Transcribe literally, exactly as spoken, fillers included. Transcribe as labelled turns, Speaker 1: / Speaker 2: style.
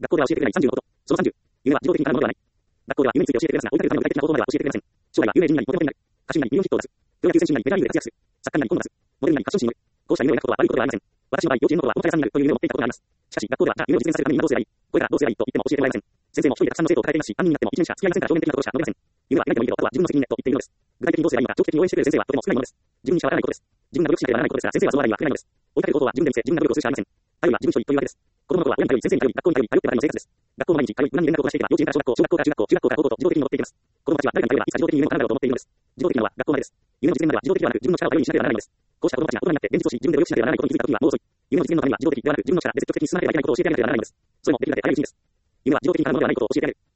Speaker 1: 学校では教えてくれないさんじゅうのこと。そのさんじゅう。夢は自動的に叶うものではない。学校では夢について教えてくれますが、追いかけるための具体的な方法までは教えてくれません。将来は有名人なり、モテモテになる。歌手になり、ミリオンヒットを出す。プロ野球選手になり、メジャーリーグで活躍する。作家になり、本を出す。モデルになり、ファッション誌に乗る。こうした夢を描くことは悪いことではありません。私の場合、幼稚園の頃はこの会社になるという夢を持っていたことがあります。しかし、学校では、じゃあ夢を実現させるために今どうすればいい？これからどうすればいいと言っても教えてもらえません。先生も一人でたくさんの生徒を抱えていますし、何人になっても一年しか付き合いませんから、表面的なことしか述べません。夢は夢でもいいけど、あとは自分の責任ねと言っているのです。具体的にどうすればいいのか、長期的に応援してくれる先生はとても少ないものです。自分にしかわからないことです。自分が努力しなければならないことですが、先生はその割にはくれないのです。追いかけることは自分で見せ、自分が努力をするしかありません。頼りは自分一人というわけです。子供の頃は親に頼り、先生に頼り、学校に頼り、頼ってばかりの生活です。学校の毎日、通い、無駄に連絡を出していけば、幼稚園から小学校、小学校から中学校、中学校から高校と自動的に戻っていきます。子供たちは誰かに頼ればいつか自動的に夢を叶うだろうと思っているのです。自動的なのは学校までです。夢の実現までは自動的ではなく、自分の力を頼りにしなければならないのです。こうした子供たちが大人になって現実をし、自分で努力しなければならないことに気づいたときはもう遅い。夢の実現のためには自動的ではなく、自分の力で積極的に進まなければいけないことを教えてあげなければならないのです。それもできるだけ早いうちにです。夢は自動的に叶うものではないことを教えてあげる。